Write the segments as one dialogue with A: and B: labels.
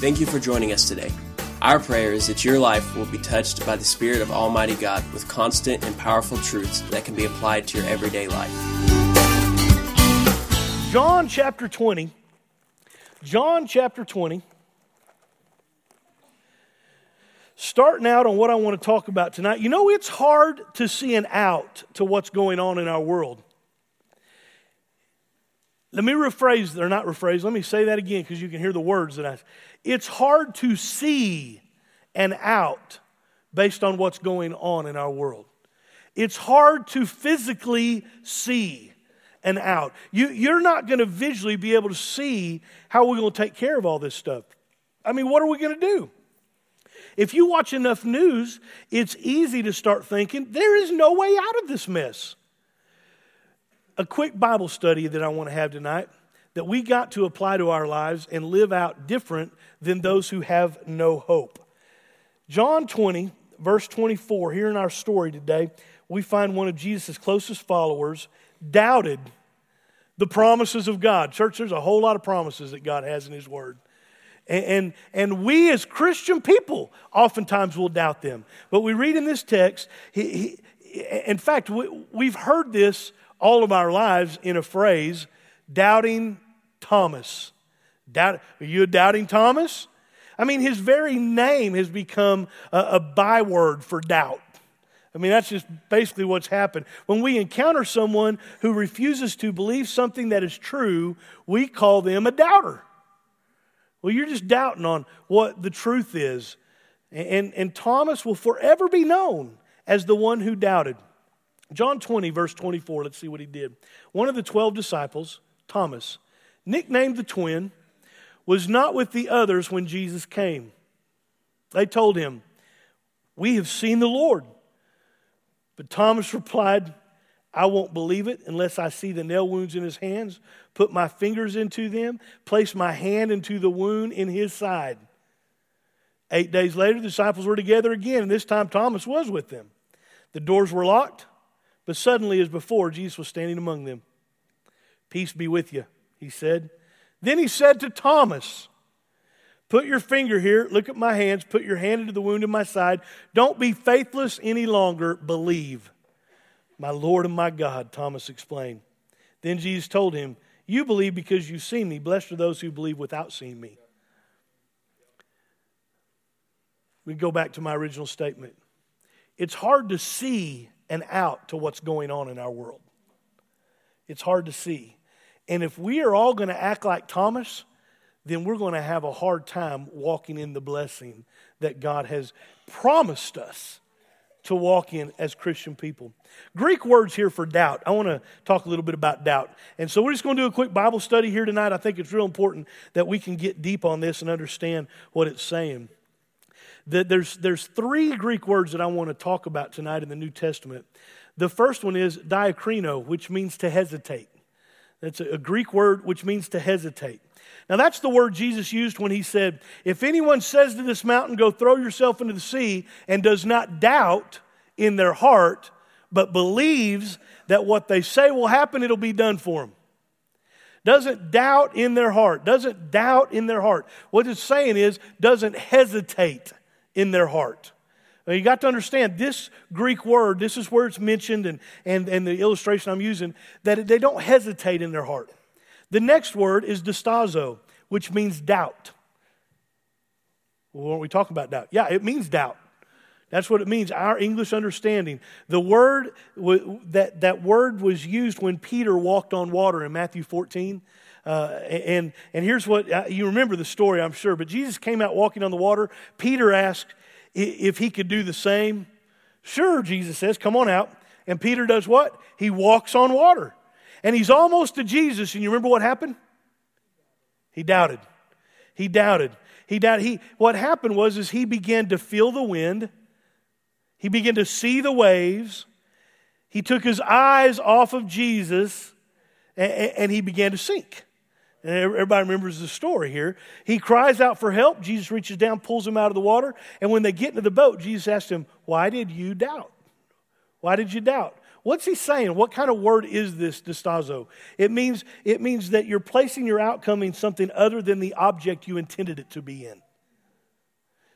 A: Thank you for joining us today. Our prayer is that your life will be touched by the Spirit of Almighty God with constant and powerful truths that can be applied to your everyday life.
B: John chapter 20. John chapter 20. Starting out on what I want to talk about tonight. You know, it's hard to see an out to what's going on in our world. Let me let me say that again because you can hear the words it's hard to see an out based on what's going on in our world. It's hard to physically see an out. You're not going to visually be able to see how we're going to take care of all this stuff. I mean, what are we going to do? If you watch enough news, it's easy to start thinking, there is no way out of this mess. A quick Bible study that I want to have tonight that we got to apply to our lives and live out different than those who have no hope. John 20, verse 24, here in our story today, we find one of Jesus' closest followers doubted the promises of God. Church, there's a whole lot of promises that God has in His Word. And we as Christian people oftentimes will doubt them. But we read in this text, in fact, we've heard this all of our lives in a phrase, doubting Thomas. Are you a doubting Thomas? I mean, his very name has become a byword for doubt. I mean, that's just basically what's happened. When we encounter someone who refuses to believe something that is true, we call them a doubter. Well, you're just doubting on what the truth is. And Thomas will forever be known as the one who doubted. John 20, verse 24, let's see what he did. One of the 12 disciples, Thomas, nicknamed the twin, was not with the others when Jesus came. They told him, "We have seen the Lord." But Thomas replied, "I won't believe it unless I see the nail wounds in His hands, put my fingers into them, place my hand into the wound in His side." 8 days later, the disciples were together again, and this time Thomas was with them. The doors were locked, but suddenly, as before, Jesus was standing among them. "Peace be with you," He said. Then He said to Thomas, "Put your finger here, look at my hands, put your hand into the wound in my side. Don't be faithless any longer, believe." "My Lord and my God," Thomas explained. Then Jesus told him, "You believe because you've seen me. Blessed are those who believe without seeing me." We go back to my original statement. It's hard to see an out to what's going on in our world. It's hard to see. And if we are all going to act like Thomas, then we're going to have a hard time walking in the blessing that God has promised us to walk in as Christian people. Greek words here for doubt. I want to talk a little bit about doubt. And so we're just going to do a quick Bible study here tonight. I think it's real important that we can get deep on this and understand what it's saying. There's three Greek words that I want to talk about tonight in the New Testament. The first one is diakrino, which means to hesitate. That's a Greek word which means to hesitate. Now that's the word Jesus used when He said, "If anyone says to this mountain, go throw yourself into the sea, and does not doubt in their heart, but believes that what they say will happen, it'll be done for them." Doesn't doubt in their heart. Doesn't doubt in their heart. What it's saying is, doesn't hesitate in their heart. Now you got to understand, this Greek word, this is where it's mentioned, and the illustration I'm using, that they don't hesitate in their heart. The next word is distazo, which means doubt. Well, aren't we talking about doubt? Yeah, it means doubt. That's what it means, our English understanding. The word, that word was used when Peter walked on water in Matthew 14. And here's what, you remember the story, I'm sure, but Jesus came out walking on the water. Peter asked if he could do the same. "Sure," Jesus says, "come on out." And Peter does what? He walks on water. And he's almost to Jesus, and you remember what happened? He doubted. He doubted. What happened was he began to feel the wind. He began to see the waves. He took his eyes off of Jesus, and he began to sink. And everybody remembers the story here. He cries out for help. Jesus reaches down, pulls him out of the water. And when they get into the boat, Jesus asked him, "Why did you doubt? Why did you doubt?" What's he saying? What kind of word is this, distazo? It means that you're placing your outcome in something other than the object you intended it to be in.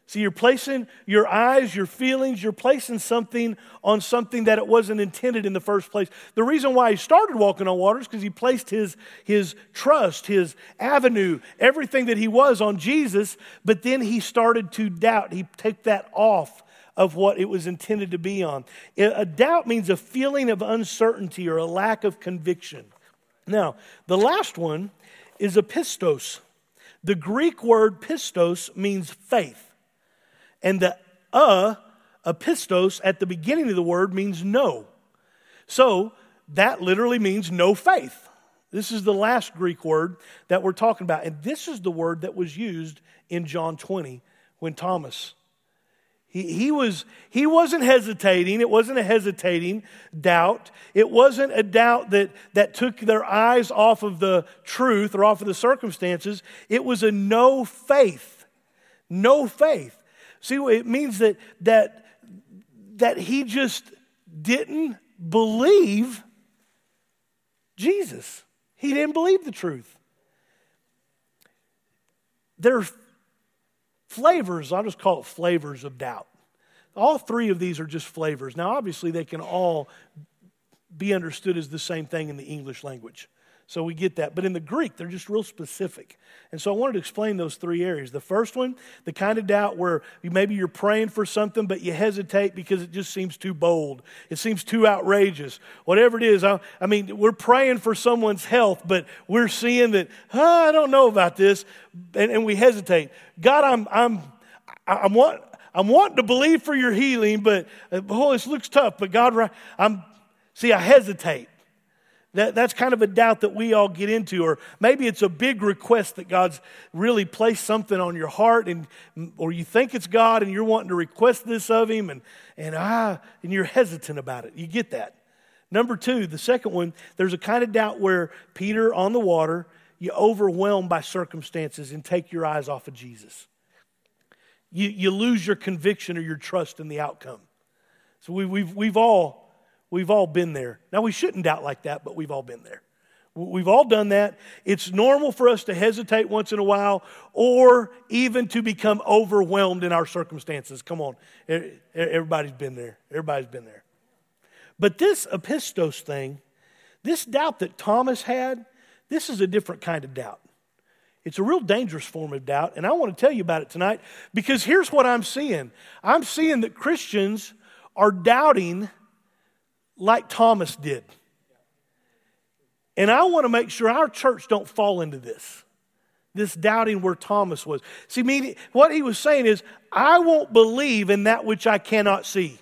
B: See, you're placing your eyes, your feelings, you're placing something on something that it wasn't intended in the first place. The reason why he started walking on water is because he placed his trust, his avenue, everything that he was on Jesus, but then he started to doubt. He took that off of what it was intended to be on. A doubt means a feeling of uncertainty or a lack of conviction. Now, the last one is a pistos. The Greek word pistos means faith. And the pistos at the beginning of the word means no. So that literally means no faith. This is the last Greek word that we're talking about. And this is the word that was used in John 20 when Thomas, he wasn't hesitating. It wasn't a hesitating doubt. It wasn't a doubt that took their eyes off of the truth or off of the circumstances. It was a no faith. No faith. See, it means that he just didn't believe Jesus. He didn't believe the truth. There are flavors, I'll just call it flavors of doubt. All three of these are just flavors. Now, obviously, they can all be understood as the same thing in the English language. So we get that. But in the Greek, they're just real specific. And so I wanted to explain those three areas. The first one, the kind of doubt where maybe you're praying for something, but you hesitate because it just seems too bold. It seems too outrageous. Whatever it is, I mean, we're praying for someone's health, but we're seeing that, I don't know about this, and we hesitate. God, I'm wanting to believe for your healing, but this looks tough. But God, I hesitate. That's kind of a doubt that we all get into. Or maybe it's a big request that God's really placed something on your heart, or you think it's God and you're wanting to request this of Him, and you're hesitant about it. You get that. Number two, the second one, there's a kind of doubt where Peter on the water, you're overwhelmed by circumstances and take your eyes off of Jesus. You lose your conviction or your trust in the outcome. So we've all been there. Now, we shouldn't doubt like that, but we've all been there. We've all done that. It's normal for us to hesitate once in a while or even to become overwhelmed in our circumstances. Come on. Everybody's been there. Everybody's been there. But this pistos thing, this doubt that Thomas had, this is a different kind of doubt. It's a real dangerous form of doubt, and I want to tell you about it tonight because here's what I'm seeing. I'm seeing that Christians are doubting like Thomas did. And I want to make sure our church don't fall into this doubting where Thomas was. See, what he was saying is, I won't believe in that which I cannot see.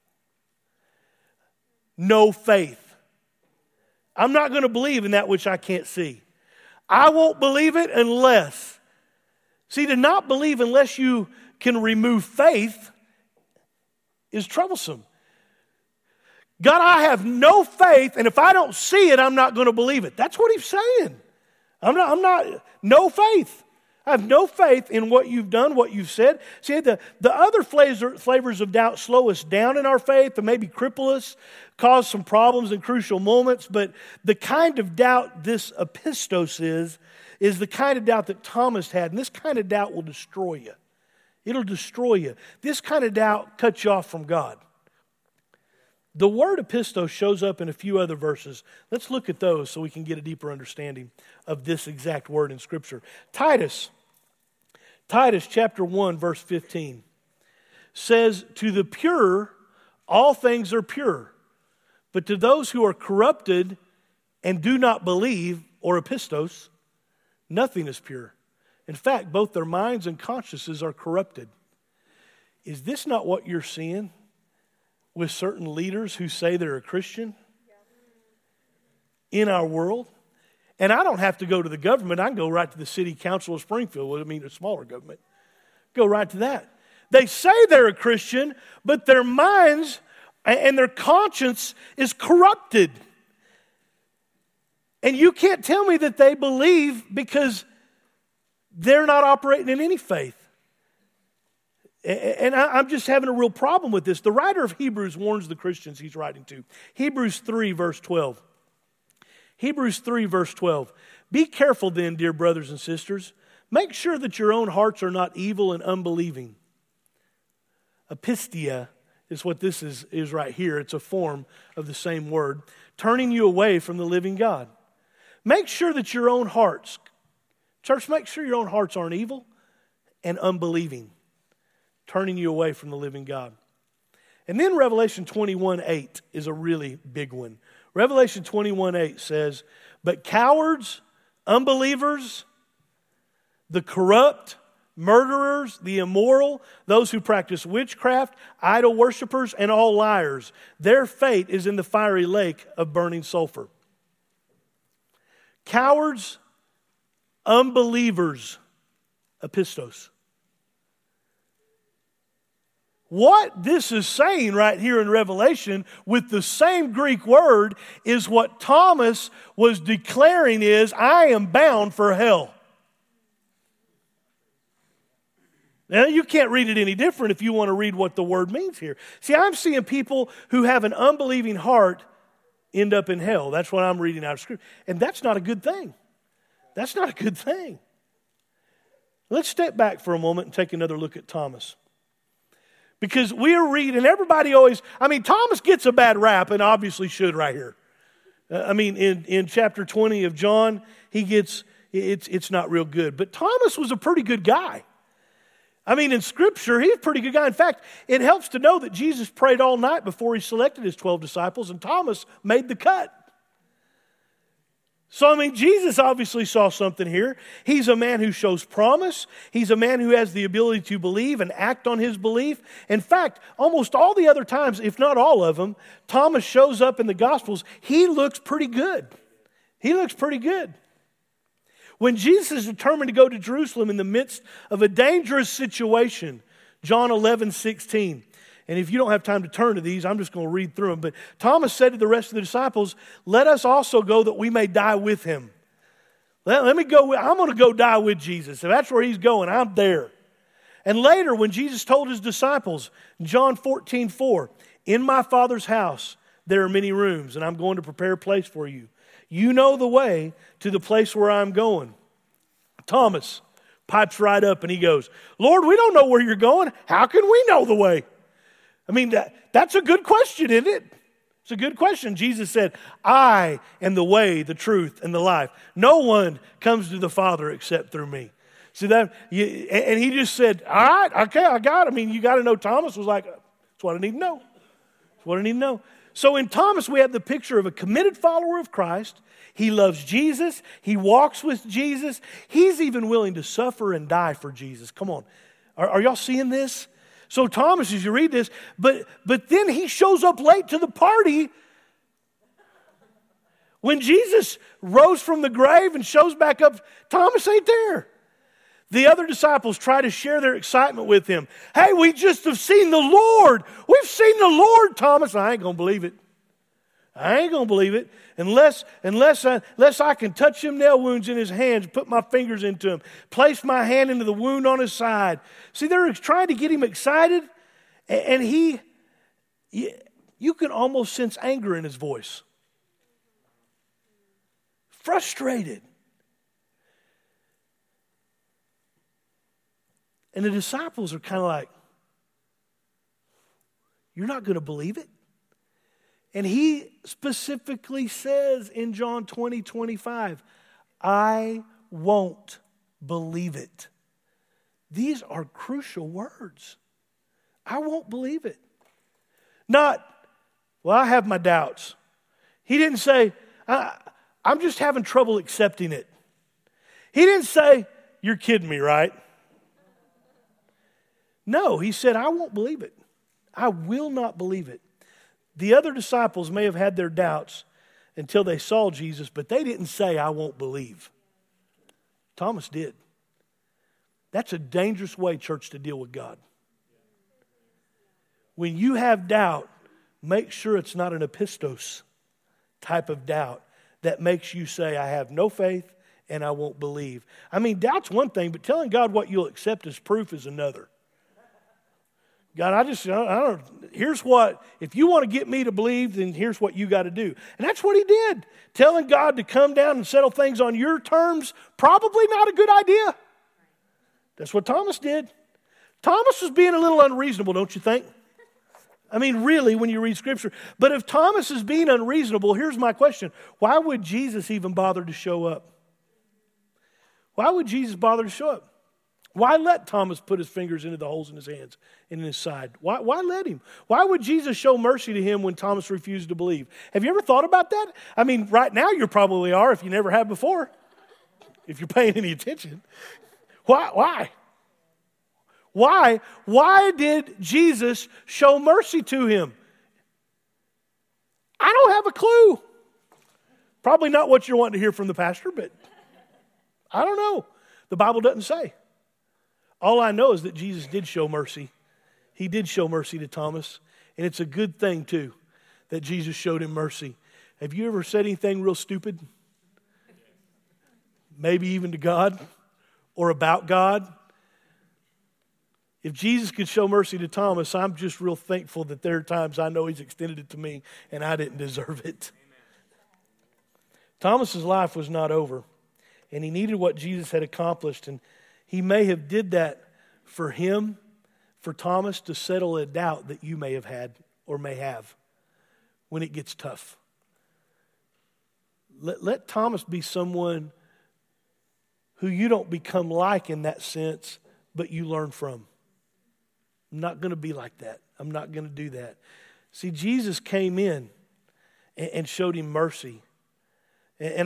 B: No faith. I'm not going to believe in that which I can't see. I won't believe it unless. See, to not believe unless you can remove faith is troublesome. God, I have no faith, and if I don't see it, I'm not going to believe it. That's what he's saying. No faith. I have no faith in what you've done, what you've said. See, the other flavors of doubt slow us down in our faith and maybe cripple us, cause some problems in crucial moments. But the kind of doubt this pistos is the kind of doubt that Thomas had. And this kind of doubt will destroy you. It'll destroy you. This kind of doubt cuts you off from God. The word pistos shows up in a few other verses. Let's look at those so we can get a deeper understanding of this exact word in Scripture. Titus chapter 1, verse 15 says, to the pure, all things are pure. But to those who are corrupted and do not believe, or pistos, nothing is pure. In fact, both their minds and consciences are corrupted. Is this not what you're seeing with certain leaders who say they're a Christian in our world? And I don't have to go to the government. I can go right to the city council of Springfield. A smaller government. Go right to that. They say they're a Christian, but their minds and their conscience is corrupted. And you can't tell me that they believe because they're not operating in any faith. And I'm just having a real problem with this. The writer of Hebrews warns the Christians he's writing to. Hebrews 3, verse 12. Hebrews 3, verse 12. Be careful then, dear brothers and sisters. Make sure that your own hearts are not evil and unbelieving. Apistia is what this is right here. It's a form of the same word. Turning you away from the living God. Make sure that your own hearts, church, make sure your own hearts aren't evil and unbelieving. Turning you away from the living God. And then Revelation 21:8 is a really big one. Revelation 21:8 says, but cowards, unbelievers, the corrupt, murderers, the immoral, those who practice witchcraft, idol worshipers, and all liars, their fate is in the fiery lake of burning sulfur. Cowards, unbelievers, apistos. What this is saying right here in Revelation with the same Greek word is what Thomas was declaring is, I am bound for hell. Now, you can't read it any different if you want to read what the word means here. See, I'm seeing people who have an unbelieving heart end up in hell. That's what I'm reading out of Scripture. And that's not a good thing. That's not a good thing. Let's step back for a moment and take another look at Thomas. Because we're reading, everybody always, Thomas gets a bad rap and obviously should right here. In chapter 20 of John, he gets, it's not real good. But Thomas was a pretty good guy. In Scripture, he's a pretty good guy. In fact, it helps to know that Jesus prayed all night before he selected his 12 disciples, and Thomas made the cut. So, Jesus obviously saw something here. He's a man who shows promise. He's a man who has the ability to believe and act on his belief. In fact, almost all the other times, if not all of them, Thomas shows up in the Gospels. He looks pretty good. He looks pretty good. When Jesus is determined to go to Jerusalem in the midst of a dangerous situation, John 11:16. And if you don't have time to turn to these, I'm just going to read through them. But Thomas said to the rest of the disciples, let us also go that we may die with him. Let me go. I'm going to go die with Jesus. If that's where he's going, I'm there. And later, when Jesus told his disciples, John 14:4, in my Father's house there are many rooms, and I'm going to prepare a place for you. You know the way to the place where I'm going. Thomas pipes right up and he goes, Lord, we don't know where you're going. How can we know the way? That's a good question, isn't it? It's a good question. Jesus said, I am the way, the truth, and the life. No one comes to the Father except through me. See that? And he just said, all right, okay, I got it. You got to know Thomas was like, that's what I need to know. That's what I need to know. So in Thomas, we have the picture of a committed follower of Christ. He loves Jesus. He walks with Jesus. He's even willing to suffer and die for Jesus. Come on. Are y'all seeing this? So Thomas, as you read this, but then he shows up late to the party. When Jesus rose from the grave and shows back up, Thomas ain't there. The other disciples try to share their excitement with him. Hey, we just have seen the Lord. We've seen the Lord, Thomas. I ain't going to believe it. I ain't going to believe it unless I can touch them nail wounds in his hands, put my fingers into them, place my hand into the wound on his side. See, they're trying to get him excited, and you can almost sense anger in his voice. Frustrated. And the disciples are kind of like, you're not going to believe it? And he specifically says in John 20:25, I won't believe it. These are crucial words. I won't believe it. Not, well, I have my doubts. He didn't say, I'm just having trouble accepting it. He didn't say, you're kidding me, right? No, he said, I won't believe it. I will not believe it. The other disciples may have had their doubts until they saw Jesus, but they didn't say, I won't believe. Thomas did. That's a dangerous way, church, to deal with God. When you have doubt, make sure it's not an apistos type of doubt that makes you say, I have no faith and I won't believe. Doubt's one thing, but telling God what you'll accept as proof is another. God, I don't, here's what, if you want to get me to believe, then here's what you got to do. And that's what he did. Telling God to come down and settle things on your terms, probably not a good idea. That's what Thomas did. Thomas was being a little unreasonable, don't you think? I mean, really, when you read Scripture. But if Thomas is being unreasonable, here's my question. Why would Jesus even bother to show up? Why would Jesus bother to show up? Why let Thomas put his fingers into the holes in his hands and in his side? Why let him? Why would Jesus show mercy to him when Thomas refused to believe? Have you ever thought about that? I mean, right now you probably are if you never have before, if you're paying any attention. Why? Why did Jesus show mercy to him? I don't have a clue. Probably not what you're wanting to hear from the pastor, but I don't know. The Bible doesn't say. All I know is that Jesus did show mercy. He did show mercy to Thomas. And it's a good thing, too, that Jesus showed him mercy. Have you ever said anything real stupid? Maybe even to God or about God? If Jesus could show mercy to Thomas, I'm just real thankful that there are times I know he's extended it to me and I didn't deserve it. Thomas's life was not over, and he needed what Jesus had accomplished, and he may have did that for him, for Thomas, to settle a doubt that you may have had or may have when it gets tough. Let Thomas be someone who you don't become like in that sense, but you learn from. I'm not going to be like that. I'm not going to do that. See, Jesus came in and showed him mercy. And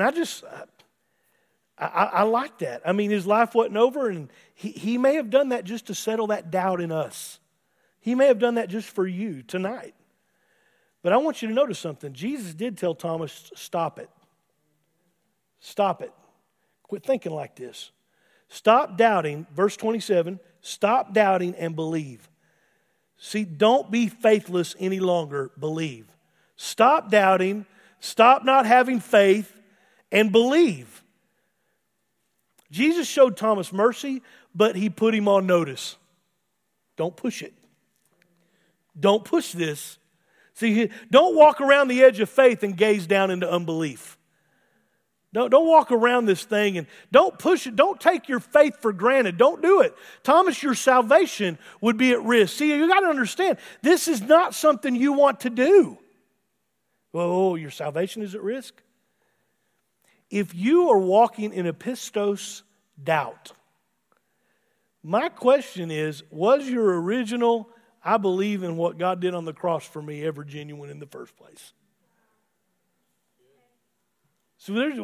B: I like that. I mean, his life wasn't over, and he may have done that just to settle that doubt in us. He may have done that just for you tonight. But I want you to notice something. Jesus did tell Thomas, stop it. Stop it. Quit thinking like this. Stop doubting. Verse 27, stop doubting and believe. See, don't be faithless any longer. Believe. Stop doubting. Stop not having faith and believe. Jesus showed Thomas mercy, but he put him on notice. Don't push it. Don't push this. See, don't walk around the edge of faith and gaze down into unbelief. Don't walk around this thing and don't push it. Don't take your faith for granted. Don't do it. Thomas, your salvation would be at risk. See, you got to understand, this is not something you want to do. Oh, your salvation is at risk? If you are walking in a pistos doubt, my question is, was your original, I believe in what God did on the cross for me, ever genuine in the first place? So there's,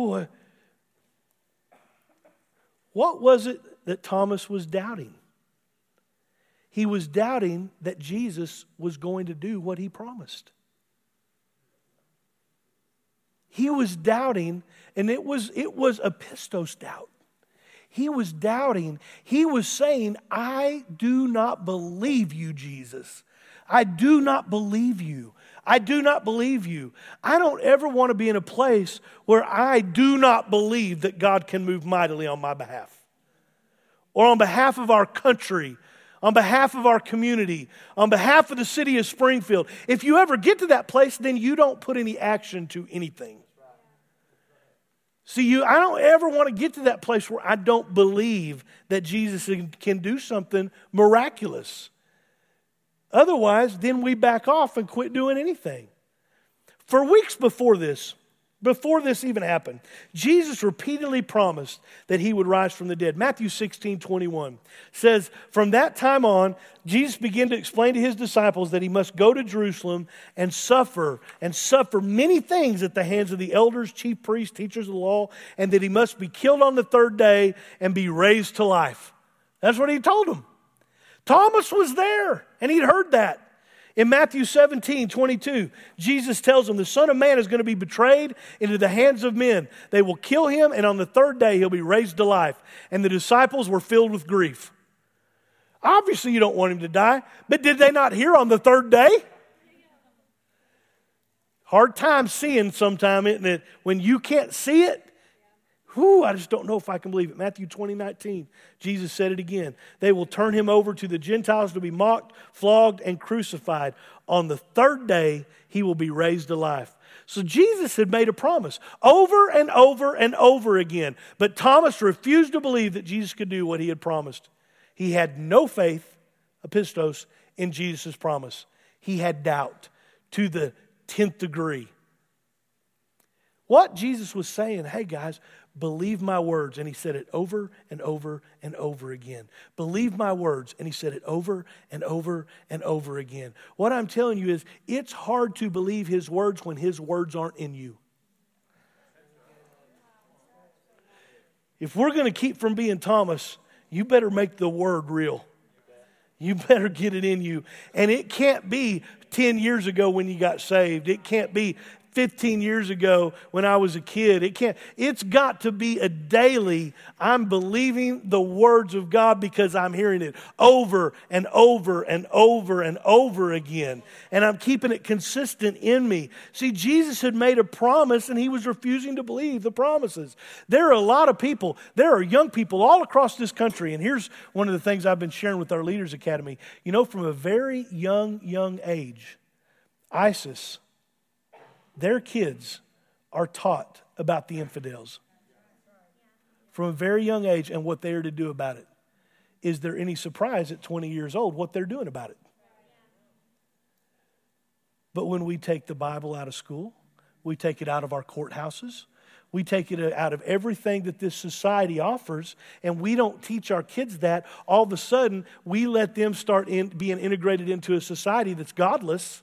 B: what was it that Thomas was doubting? He was doubting that Jesus was going to do what he promised. He was doubting, and it was a pistos doubt. He was doubting. He was saying, I do not believe you, Jesus. I do not believe you. I do not believe you. I don't ever want to be in a place where I do not believe that God can move mightily on my behalf. Or on behalf of our country, on behalf of our community, on behalf of the city of Springfield. If you ever get to that place, then you don't put any action to anything. See, I don't ever want to get to that place where I don't believe that Jesus can do something miraculous. Otherwise, then we back off and quit doing anything. For weeks before this even happened, Jesus repeatedly promised that he would rise from the dead. Matthew 16:21 says, from that time on, Jesus began to explain to his disciples that he must go to Jerusalem and suffer many things at the hands of the elders, chief priests, teachers of the law, and that he must be killed on the third day and be raised to life. That's what he told them. Thomas was there, and he'd heard that. In Matthew 17:22, Jesus tells them the Son of Man is going to be betrayed into the hands of men. They will kill him, and on the third day he'll be raised to life. And the disciples were filled with grief. Obviously you don't want him to die, but did they not hear on the third day? Hard time seeing sometime, isn't it? When you can't see it, I just don't know if I can believe it. Matthew 20:19, Jesus said it again. They will turn him over to the Gentiles to be mocked, flogged, and crucified. On the third day, he will be raised to life. So Jesus had made a promise over and over and over again. But Thomas refused to believe that Jesus could do what he had promised. He had no faith, apistos, in Jesus' promise. He had doubt to the 10th degree. What Jesus was saying, hey guys, believe my words. And he said it over and over and over again. Believe my words. And he said it over and over and over again. What I'm telling you is it's hard to believe his words when his words aren't in you. If we're going to keep from being Thomas, you better make the word real. You better get it in you. And it can't be 10 years ago when you got saved. It can't be 15 years ago when I was a kid. It's got to be a daily, I'm believing the words of God because I'm hearing it over and over and over and over again. And I'm keeping it consistent in me. See, Jesus had made a promise and he was refusing to believe the promises. There are a lot of people, there are young people all across this country. And here's one of the things I've been sharing with our Leaders Academy. You know, from a very young age, ISIS, their kids are taught about the infidels from a very young age and what they are to do about it. Is there any surprise at 20 years old what they're doing about it? But when we take the Bible out of school, we take it out of our courthouses, we take it out of everything that this society offers, and we don't teach our kids that, all of a sudden we let them start being integrated into a society that's godless.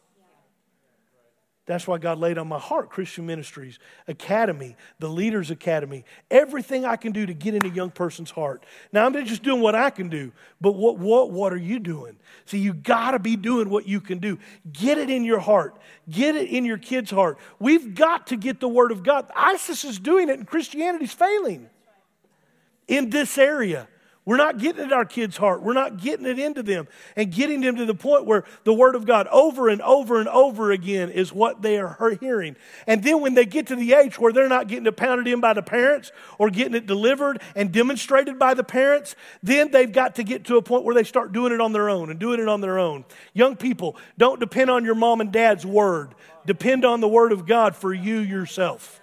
B: That's why God laid on my heart Christian Ministries Academy, the Leaders Academy, everything I can do to get in a young person's heart. Now, I'm not just doing what I can do, but what are you doing? See, you got to be doing what you can do. Get it in your heart. Get it in your kid's heart. We've got to get the Word of God. ISIS is doing it and Christianity's failing in this area. We're not getting it in our kids' heart. We're not getting it into them and getting them to the point where the Word of God over and over and over again is what they are hearing. And then when they get to the age where they're not getting it pounded in by the parents or getting it delivered and demonstrated by the parents, then they've got to get to a point where they start doing it on their own and doing it on their own. Young people, don't depend on your mom and dad's word. Depend on the Word of God for you yourself.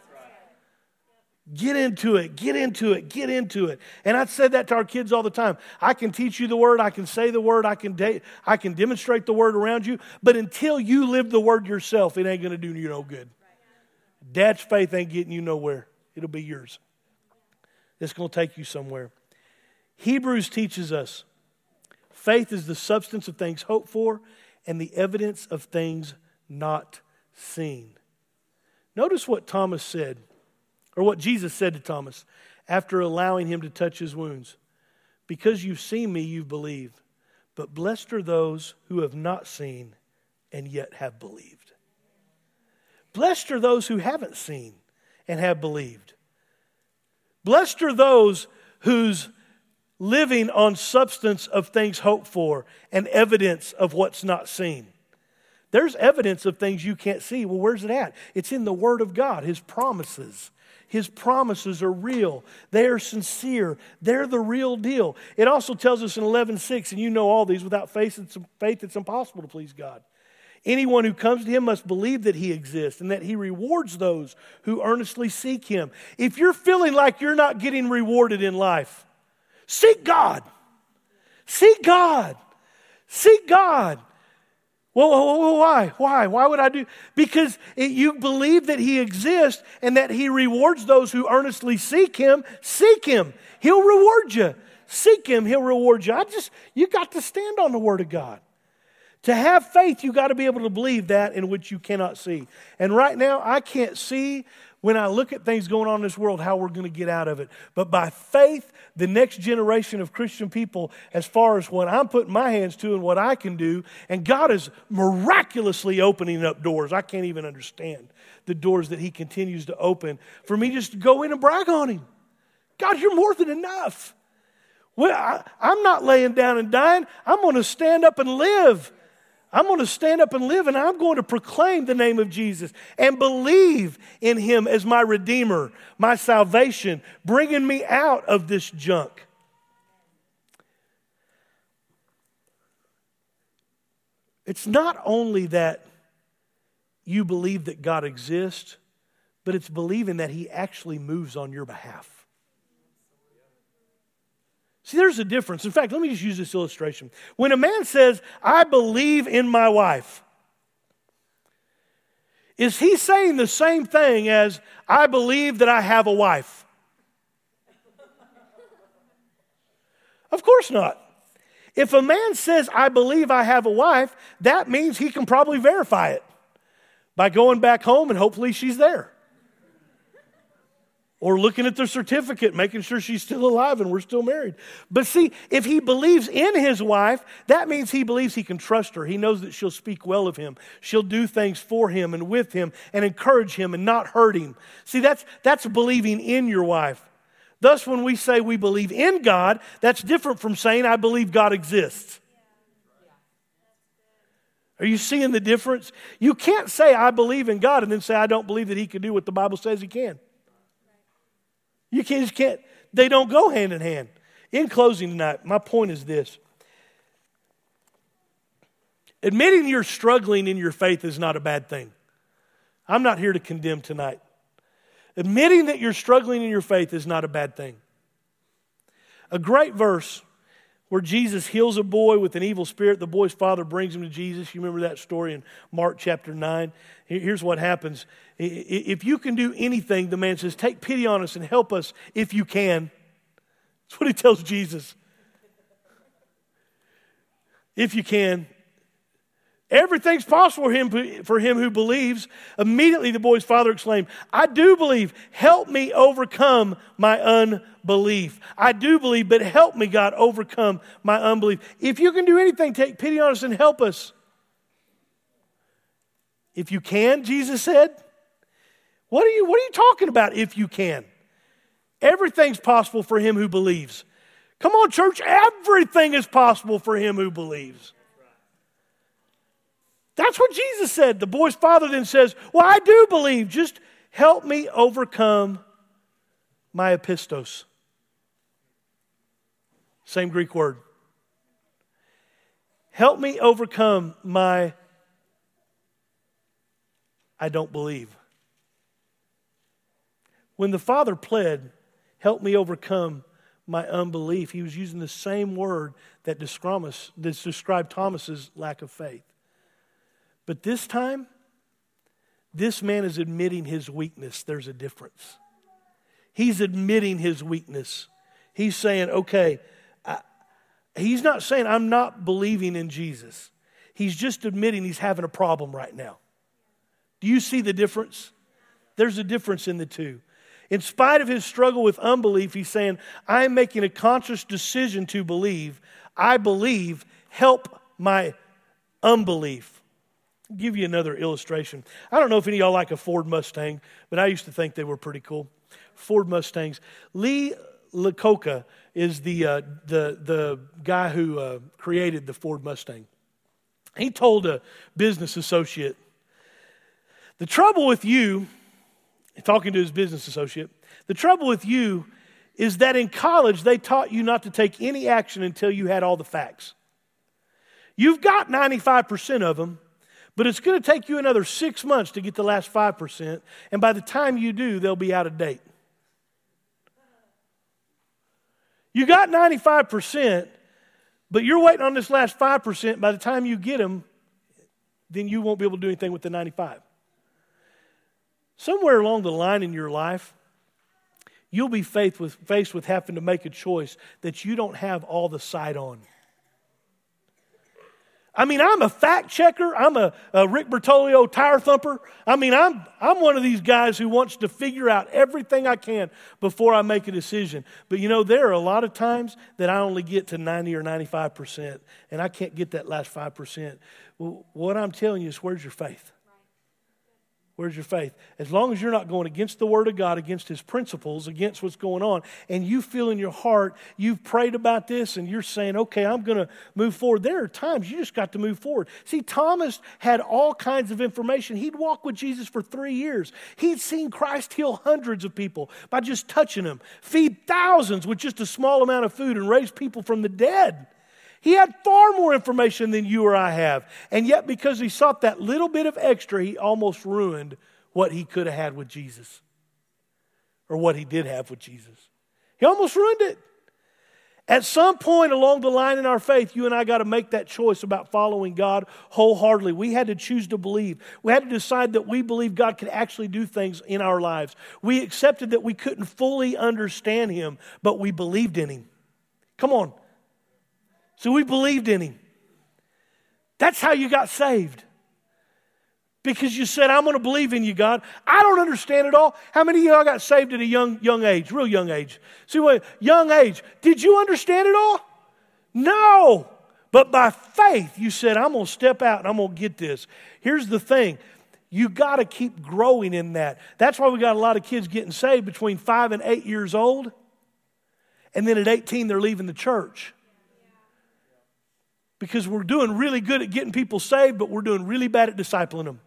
B: Get into it, get into it, get into it. And I said that to our kids all the time. I can teach you the Word, I can say the Word, I can demonstrate the Word around you, but until you live the Word yourself, it ain't going to do you no good. Dad's faith ain't getting you nowhere. It'll be yours. It's going to take you somewhere. Hebrews teaches us faith is the substance of things hoped for and the evidence of things not seen. Notice what Thomas said. Or what Jesus said to Thomas after allowing him to touch his wounds. Because you've seen me, you've believed. But blessed are those who have not seen and yet have believed. Blessed are those who haven't seen and have believed. Blessed are those whose living on substance of things hoped for and evidence of what's not seen. There's evidence of things you can't see. Well, where's it at? It's in the Word of God, His promises. His promises are real. They are sincere. They're the real deal. It also tells us in 11:6, and you know all these, without faith it's impossible to please God. Anyone who comes to Him must believe that He exists and that He rewards those who earnestly seek Him. If you're feeling like you're not getting rewarded in life, seek God. Seek God. Seek God. Well, why? Why would I do? Because you believe that He exists and that He rewards those who earnestly seek Him. Seek Him. He'll reward you. Seek Him. He'll reward you. You got to stand on the Word of God. To have faith, you got to be able to believe that in which you cannot see. And right now, I can't see when I look at things going on in this world how we're going to get out of it. But by faith, the next generation of Christian people, as far as what I'm putting my hands to and what I can do, and God is miraculously opening up doors. I can't even understand the doors that He continues to open for me just to go in and brag on Him. God, you're more than enough. Well, I'm not laying down and dying. I'm going to stand up and live. I'm going to stand up and live, and I'm going to proclaim the name of Jesus and believe in Him as my Redeemer, my salvation, bringing me out of this junk. It's not only that you believe that God exists, but it's believing that He actually moves on your behalf. See, there's a difference. In fact, let me just use this illustration. When a man says, I believe in my wife, is he saying the same thing as, I believe that I have a wife? Of course not. If a man says, I believe I have a wife, that means he can probably verify it by going back home and hopefully she's there. Or looking at their certificate, making sure she's still alive and we're still married. But see, if he believes in his wife, that means he believes he can trust her. He knows that she'll speak well of him. She'll do things for him and with him and encourage him and not hurt him. See, that's believing in your wife. Thus, when we say we believe in God, that's different from saying I believe God exists. Are you seeing the difference? You can't say I believe in God and then say I don't believe that he can do what the Bible says he can. You just can't. They don't go hand in hand. In closing tonight, my point is this. Admitting you're struggling in your faith is not a bad thing. I'm not here to condemn tonight. Admitting that you're struggling in your faith is not a bad thing. A great verse where Jesus heals a boy with an evil spirit. The boy's father brings him to Jesus. You remember that story in Mark chapter 9. Here's what happens. If you can do anything, the man says, take pity on us and help us if you can. That's what he tells Jesus. If you can. Everything's possible for him who believes. Immediately the boy's father exclaimed, I do believe. Help me overcome my unbelief. I do believe, but help me, God, overcome my unbelief. If you can do anything, take pity on us and help us. If you can, Jesus said. What are you talking about if you can? Everything's possible for him who believes. Come on, church, everything is possible for him who believes. That's what Jesus said. The boy's father then says, well, I do believe. Just help me overcome my apistos. Same Greek word. Help me overcome my I don't believe. When the father pled, help me overcome my unbelief, he was using the same word that described Thomas's lack of faith. But this time, this man is admitting his weakness. There's a difference. He's admitting his weakness. He's saying, okay, he's not saying I'm not believing in Jesus. He's just admitting he's having a problem right now. Do you see the difference? There's a difference in the two. In spite of his struggle with unbelief, he's saying, I'm making a conscious decision to believe. I believe, help my unbelief. I'll give you another illustration. I don't know if any of y'all like a Ford Mustang, but I used to think they were pretty cool. Ford Mustangs. Lee Iacocca is the guy who created the Ford Mustang. He told a business associate, the trouble with you, talking to his business associate, the trouble with you is that in college they taught you not to take any action until you had all the facts. You've got 95% of them, but it's going to take you another 6 months to get the last 5%, and by the time you do, they'll be out of date. You got 95%, but you're waiting on this last 5%. By the time you get them, then you won't be able to do anything with the 95. Somewhere along the line in your life, you'll be faced with having to make a choice that you don't have all the sight on. I mean, I'm a fact checker. I'm a Rick Bertolio tire thumper. I mean, I'm one of these guys who wants to figure out everything I can before I make a decision. But you know, there are a lot of times that I only get to 90 or 95%, and I can't get that last 5%. Well, what I'm telling you is, where's your faith? Where's your faith? As long as you're not going against the Word of God, against His principles, against what's going on, and you feel in your heart, you've prayed about this, and you're saying, okay, I'm going to move forward. There are times you just got to move forward. See, Thomas had all kinds of information. He'd walked with Jesus for 3 years. He'd seen Christ heal hundreds of people by just touching them, feed thousands with just a small amount of food, and raise people from the dead. He had far more information than you or I have. And yet, because he sought that little bit of extra, he almost ruined what he could have had with Jesus. Or what he did have with Jesus. He almost ruined it. At some point along the line in our faith, you and I got to make that choice about following God wholeheartedly. We had to choose to believe. We had to decide that we believe God could actually do things in our lives. We accepted that we couldn't fully understand Him, but we believed in Him. Come on. So we believed in Him. That's how you got saved. Because you said, I'm going to believe in you, God. I don't understand it all. How many of y'all got saved at a young age, real young age? See, what young age. Did you understand it all? No. But by faith, you said, I'm going to step out and I'm going to get this. Here's the thing. You got to keep growing in that. That's why we got a lot of kids getting saved between 5 and 8 years old. And then at 18, they're leaving the church. Because we're doing really good at getting people saved, but we're doing really bad at discipling them.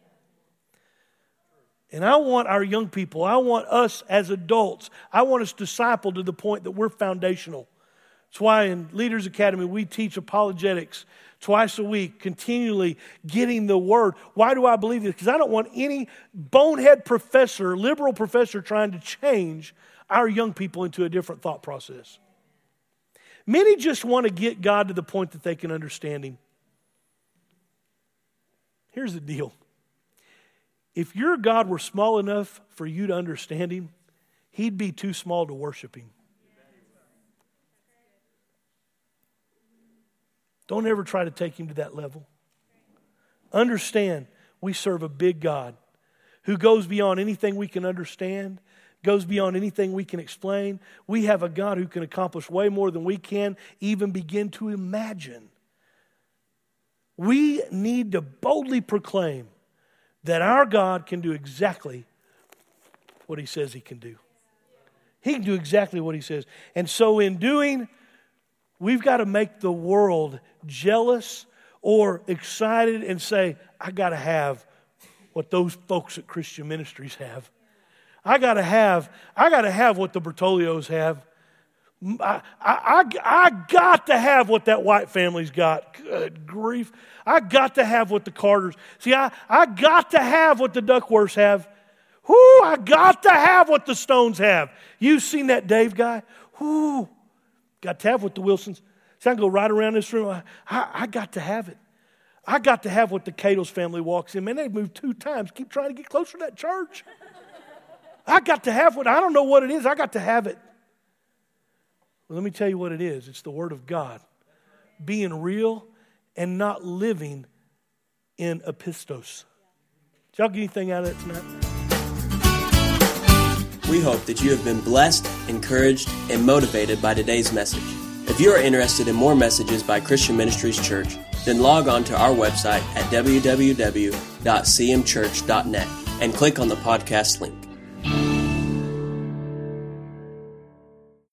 B: And I want our young people, I want us as adults, I want us discipled to the point that we're foundational. That's why in Leaders Academy we teach apologetics twice a week, continually getting the Word. Why do I believe this? Because I don't want any bonehead professor, liberal professor trying to change our young people into a different thought process. Many just want to get God to the point that they can understand Him. Here's the deal. If your God were small enough for you to understand Him, He'd be too small to worship Him. Don't ever try to take Him to that level. Understand, we serve a big God who goes beyond anything we can understand, goes beyond anything we can explain. We have a God who can accomplish way more than we can even begin to imagine. We need to boldly proclaim that our God can do exactly what He says He can do. He can do exactly what He says. And so in doing, we've got to make the world jealous or excited and say, I got to have what those folks at Christian Ministries have. I got to have what the Bertolios have. I got to have what that White family's got. Good grief. I got to have what the Carters. See, I got to have what the Duckworths have. Whoo, I got to have what the Stones have. You've seen that Dave guy? Whoo, got to have what the Wilsons. See, I can go right around this room. I got to have it. I got to have what the Cato's family walks in. Man, they've moved 2 times. Keep trying to get closer to that church. I got to have what, I don't know what it is. I got to have it. Well, let me tell you what it is. It's the Word of God. Being real and not living in epistos. Did y'all get anything out of that tonight?
A: We hope that you have been blessed, encouraged, and motivated by today's message. If you are interested in more messages by Christian Ministries Church, then log on to our website at www.cmchurch.net and click on the podcast link.